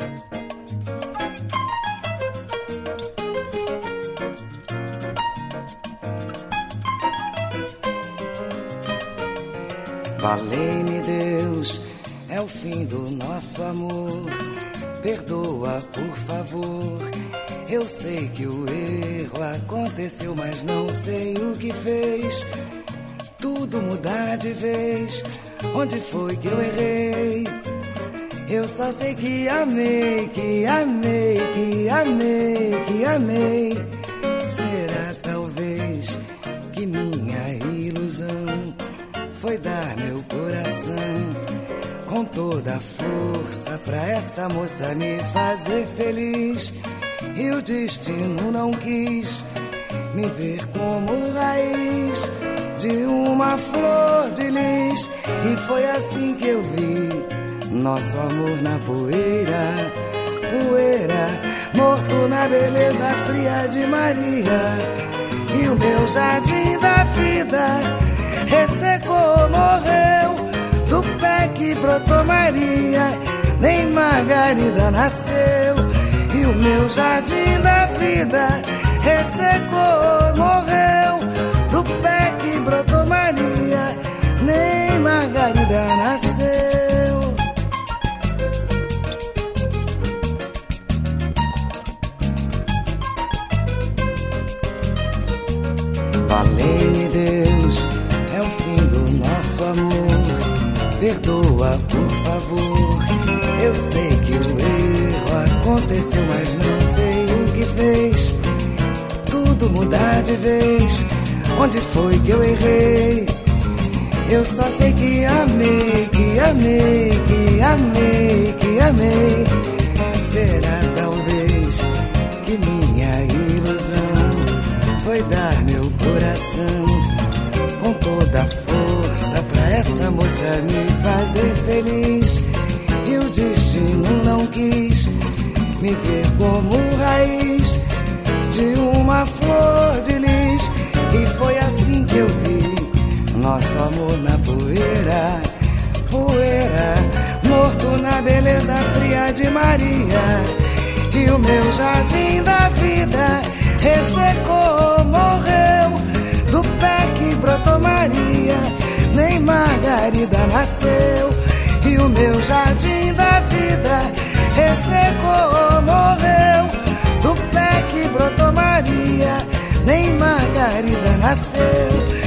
Valei-me Deus, é o fim do nosso amor. Perdoa, por favor. Eu sei que o erro aconteceu, mas não sei o que fez tudo mudar de vez. Onde foi que eu errei? Eu só sei que amei, que amei, que amei, que amei. Será talvez que minha ilusão foi dar meu coração com toda a força pra essa moça me fazer feliz. E o destino não quis me ver como raiz de uma flor de lis. E foi assim que eu vi nosso amor na poeira, poeira, morto na beleza fria de Maria. E o meu jardim da vida ressecou, morreu do pé que brotou Maria, nem Margarida nasceu. E o meu jardim da vida ressecou, morreu do pé que brotou Maria, nem Margarida nasceu. Valei-me Deus, é o fim do nosso amor. Perdoa, por favor. Eu sei que o erro aconteceu, mas não sei o que fez tudo mudar de vez. Onde foi que eu errei? Eu só sei que amei, que amei, que amei, que amei. Será talvez que minha ilusão foi dar meu coração com toda a força pra essa moça me fazer feliz. E o destino não quis me ver como raiz de uma flor de lis. E foi assim que eu vi nosso amor na poeira, poeira, morto na beleza fria de Maria. E o meu jardim da vida ressecou, morreu do pé que brotou Maria, nem Margarida nasceu. E o meu jardim da vida ressecou, morreu do pé que brotou Maria, nem Margarida nasceu.